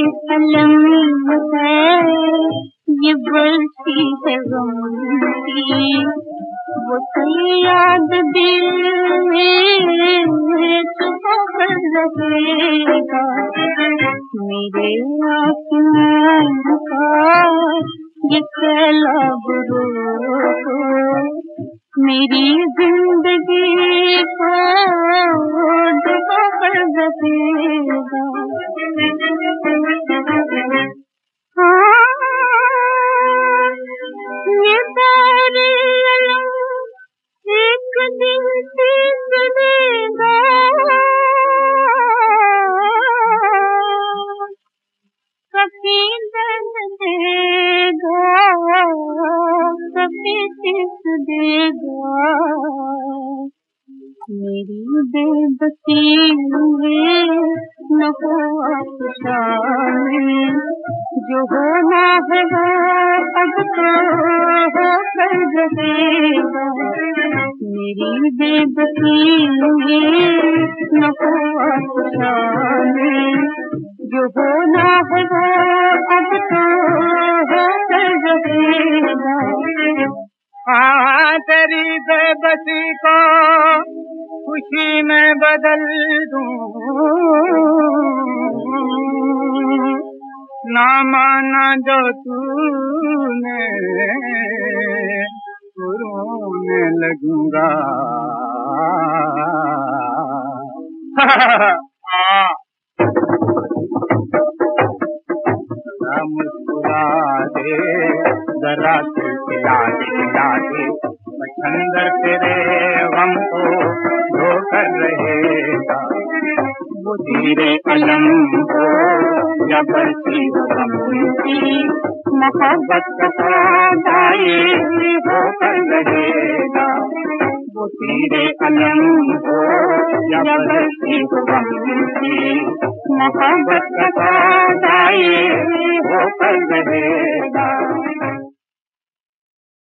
अलम है, ये बरसी है गम की, वो कल याद दिल में छुपा कर रहेगा। मेरे आसमान का ये सैलाब रोको, मेरी जिंदगी को डुबा कर रखेगा। ये सारे अलम एक दिन सीख देगा, कभी दर्द देगा, कभी सीख देगा। मेरी बेबसी में न हो आप शामिल, जो होना है वो अब तो हो कर रहेगा। मेरी बेबसी में न हो आप शामिल, जो होना है वो अब तो हो कर रहेगा। हाँ, तेरी बेबसी को खुशी में बदल दूं, ना माना जो तूने रोने लगूंगा। मुस्कुरा दे जरा खिला दे, अंदर तेरे गम को धो कर रहेगा। वो तेरे अलम को या बरसी गम की, मोहब्बत का सौदाई हो कर रहेगा। वो तेरे अलम को या बरसी गम की, मोहब्बत का सौदाई हो कर रहेगा।